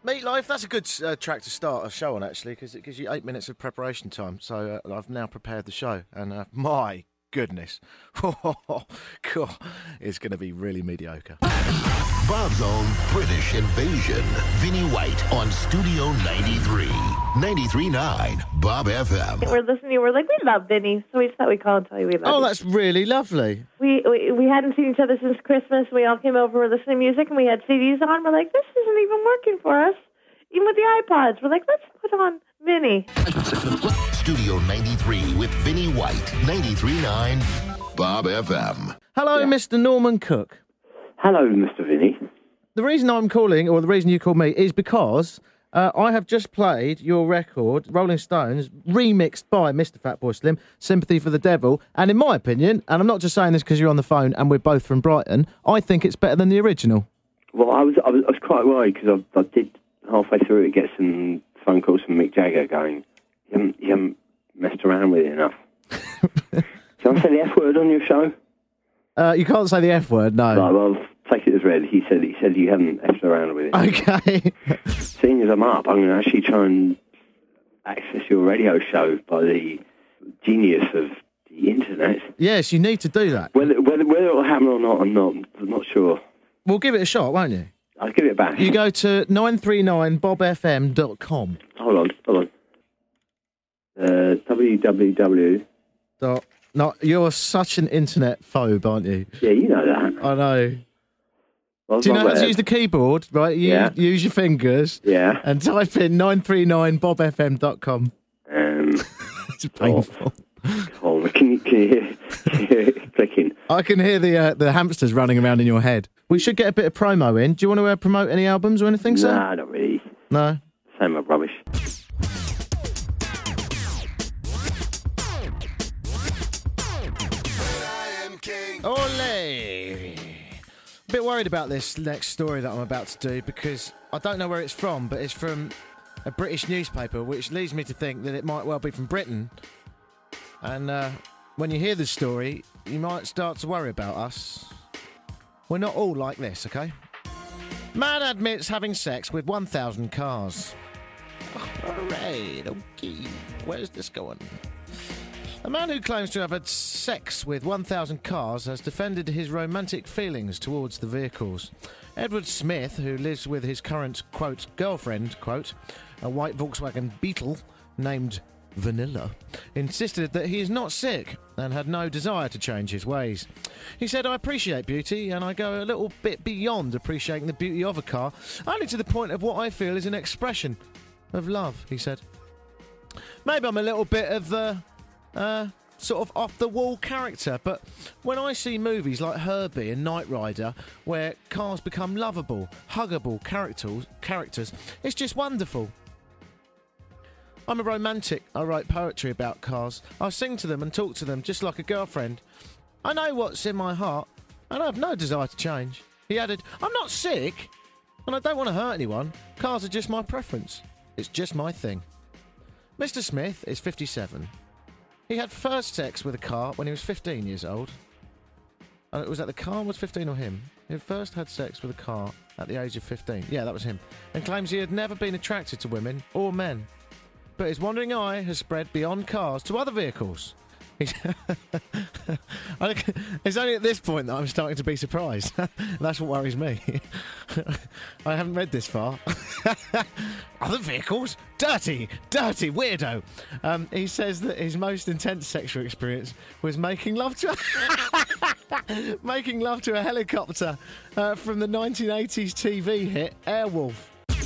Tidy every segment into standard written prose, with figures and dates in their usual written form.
Meatloaf, that's a good track to start a show on, actually, because it gives you 8 minutes of preparation time. So I've now prepared the show, and my goodness, God, it's going to be really mediocre. Bob's own British Invasion. Vinnie White on Studio 93. 93.9 Bob FM. We're listening. We're like, we love Vinny, so we just thought we'd call and tell you we love Oh, you. that's really lovely. We hadn't seen each other since Christmas. We all came over, we're listening to music, and we had CDs on. We're like, this isn't even working for us. Even with the iPods, we're like, let's put on Vinny. Studio 93 with Vinnie White. 93.9 Bob FM. Hello, Mr. Norman Cook. Hello, Mr. Vinny. The reason I'm calling, or the reason you called me, is because I have just played your record, Rolling Stones, remixed by Mr. Fatboy Slim, Sympathy for the Devil, and in my opinion, and I'm not just saying this because you're on the phone and we're both from Brighton, I think it's better than the original. Well, I was quite worried because I did halfway through it get some phone calls from Mick Jagger going, you haven't messed around with it enough. Can I say the F word on your show? You can't say the F word, no. Right, well, take it as read. He said you haven't effed around with it. Okay. Seeing as I'm up, I'm going to actually try and access your radio show by the genius of the internet. Yes, you need to do that. Whether it'll happen or not, I'm not sure. We'll give it a shot, won't you? I'll give it a bash. You go to 939bobfm.com. Hold on. www. No, you're such an internet phobe, aren't you? Yeah, you know that. I know. Well, do you know how to use the keyboard, right? Use your fingers. Yeah. And type in 939bobfm.com. It's painful. Oh, can you hear it clicking? I can hear the hamsters running around in your head. We should get a bit of promo in. Do you want to promote any albums or anything, sir? Nah, not really. No? Same old rubbish. Ole! A bit worried about this next story that I'm about to do because I don't know where it's from, but it's from a British newspaper, which leads me to think that it might well be from Britain. And when you hear the story, you might start to worry about us. We're not all like this, okay? Man admits having sex with 1,000 cars. Oh, all right, okay. Where's this going? A man who claims to have had sex with 1,000 cars has defended his romantic feelings towards the vehicles. Edward Smith, who lives with his current, quote, girlfriend, quote, a white Volkswagen Beetle named Vanilla, insisted that he is not sick and had no desire to change his ways. He said, I appreciate beauty and I go a little bit beyond appreciating the beauty of a car, only to the point of what I feel is an expression of love, he said. Maybe I'm a little bit of the sort of off-the-wall character, but when I see movies like Herbie and Knight Rider, where cars become lovable, huggable characters, it's just wonderful. I'm a romantic. I write poetry about cars. I sing to them and talk to them just like a girlfriend. I know what's in my heart, and I have no desire to change. He added, I'm not sick, and I don't want to hurt anyone. Cars are just my preference. It's just my thing. Mr. Smith is 57. He had first sex with a car when he was 15 years old. Was that the car was 15 or him? He first had sex with a car at the age of 15. Yeah, that was him. And claims he had never been attracted to women or men. But his wandering eye has spread beyond cars to other vehicles. It's only at this point that I'm starting to be surprised. That's what worries me. I haven't read this far. Other vehicles? Dirty, weirdo. He says that his most intense sexual experience was making love to a helicopter from the 1980s TV hit Airwolf.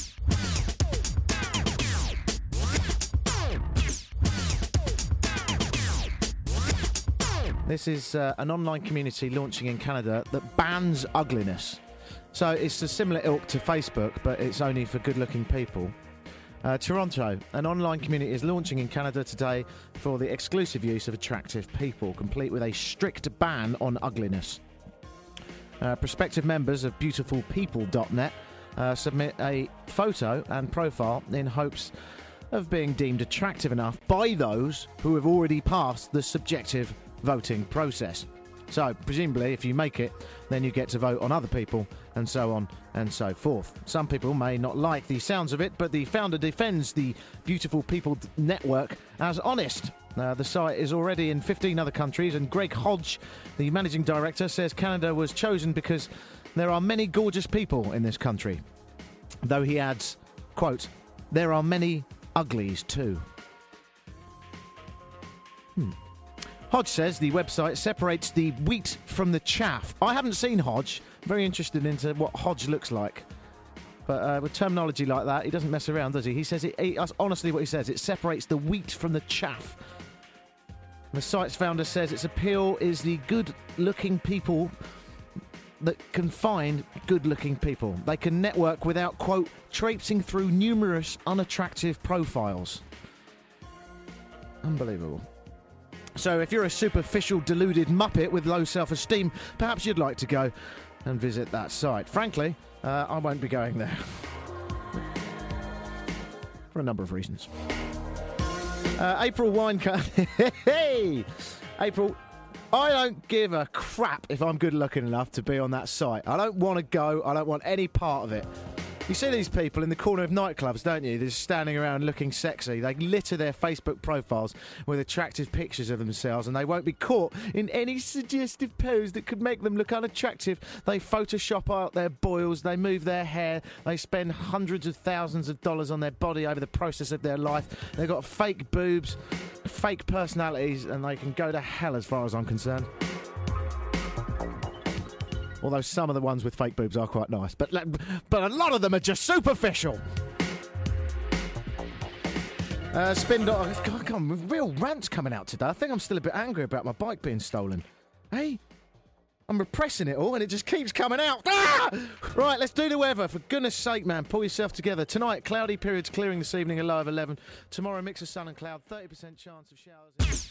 This is an online community launching in Canada that bans ugliness. So it's a similar ilk to Facebook, but it's only for good-looking people. Toronto, an online community is launching in Canada today for the exclusive use of attractive people, complete with a strict ban on ugliness. Prospective members of beautifulpeople.net submit a photo and profile in hopes of being deemed attractive enough by those who have already passed the subjective voting process. So, presumably, if you make it, then you get to vote on other people and so on and so forth. Some people may not like the sounds of it, but the founder defends the Beautiful People Network as honest. The site is already in 15 other countries, and Greg Hodge, the managing director, says Canada was chosen because there are many gorgeous people in this country. Though he adds, quote, there are many uglies too. Hodge says the website separates the wheat from the chaff. I haven't seen Hodge. Very interested into what Hodge looks like. But with terminology like that, he doesn't mess around, does he? He says, that's honestly what he says, it separates the wheat from the chaff. The site's founder says its appeal is the good-looking people that can find good-looking people. They can network without, quote, traipsing through numerous unattractive profiles. Unbelievable. So if you're a superficial, deluded muppet with low self-esteem, perhaps you'd like to go and visit that site. Frankly, I won't be going there. For a number of reasons. April Winecast. Hey! April, I don't give a crap if I'm good looking enough to be on that site. I don't want to go. I don't want any part of it. You see these people in the corner of nightclubs, don't you? They're just standing around looking sexy. They litter their Facebook profiles with attractive pictures of themselves, and they won't be caught in any suggestive pose that could make them look unattractive. They Photoshop out their boils, they move their hair, they spend hundreds of thousands of dollars on their body over the process of their life. They've got fake boobs, fake personalities, and they can go to hell as far as I'm concerned. Although some of the ones with fake boobs are quite nice. But a lot of them are just superficial. Spin Doctor... God, come on, real rants coming out today. I think I'm still a bit angry about my bike being stolen. Hey? I'm repressing it all and it just keeps coming out. Ah! Right, let's do the weather. For goodness sake, man, pull yourself together. Tonight, cloudy periods clearing this evening, a low of 11. Tomorrow, mix of sun and cloud, 30% chance of showers.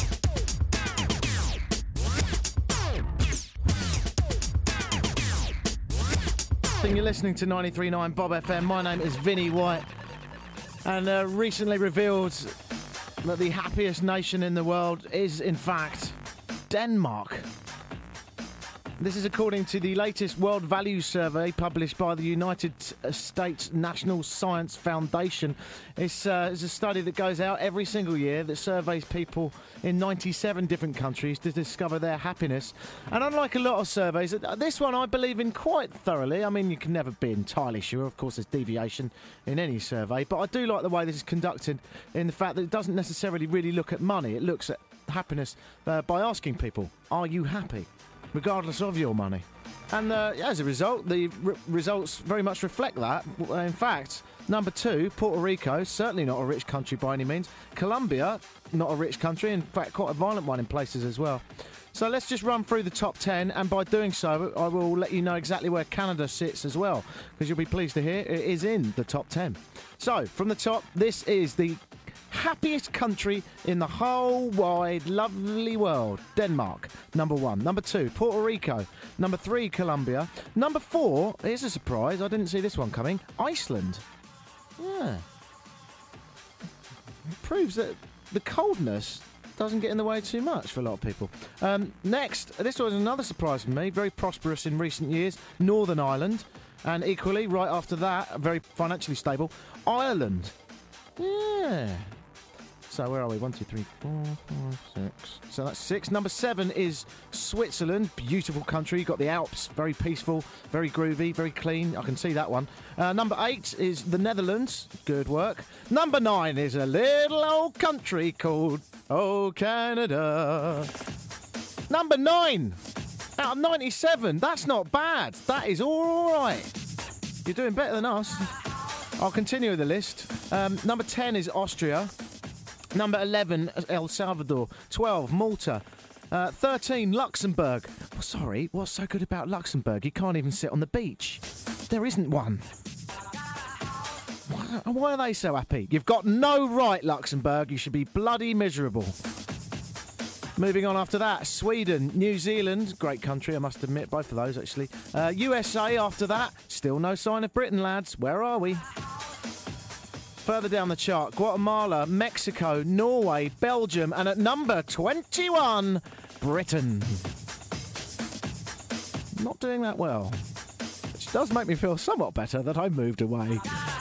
You're listening to 93.9 Bob FM. My name is Vinnie White, and recently revealed that the happiest nation in the world is, in fact, Denmark. This is according to the latest World Values Survey published by the United States National Science Foundation. It's a study that goes out every single year that surveys people in 97 different countries to discover their happiness. And unlike a lot of surveys, this one I believe in quite thoroughly. I mean, you can never be entirely sure. Of course, there's deviation in any survey. But I do like the way this is conducted in the fact that it doesn't necessarily really look at money. It looks at happiness by asking people, are you happy? Regardless of your money. And as a result, the results very much reflect that. In fact, number 2, Puerto Rico, certainly not a rich country by any means. Colombia, not a rich country, in fact, quite a violent one in places as well. So let's just run through the top 10, and by doing so, I will let you know exactly where Canada sits as well, because you'll be pleased to hear it is in the top 10. So, from the top, this is the happiest country in the whole wide, lovely world. Denmark, number 1. Number 2, Puerto Rico. Number 3, Colombia. Number 4, here's a surprise, I didn't see this one coming, Iceland. Yeah. It proves that the coldness doesn't get in the way too much for a lot of people. Next, this was another surprise for me, very prosperous in recent years, Northern Ireland. And equally, right after that, very financially stable, Ireland. Yeah. So where are we? 1, 2, 3, 4, 5, 6. So that's 6. Number 7 is Switzerland. Beautiful country. You've got the Alps. Very peaceful, very groovy, very clean. I can see that one. Number 8 is the Netherlands. Good work. Number 9 is a little old country called Canada. Number 9 out of 97. That's not bad. That is all right. You're doing better than us. I'll continue with the list. Number 10 is Austria. Number 11, El Salvador. 12, Malta. 13, Luxembourg. Oh, sorry, what's so good about Luxembourg? You can't even sit on the beach. There isn't one. Why are they so happy? You've got no right, Luxembourg. You should be bloody miserable. Moving on after that, Sweden, New Zealand, great country, I must admit, both of those actually. USA after that, still no sign of Britain, lads. Where are we? Further down the chart, Guatemala, Mexico, Norway, Belgium, and at number 21, Britain. Not doing that well. does make me feel somewhat better that I moved away.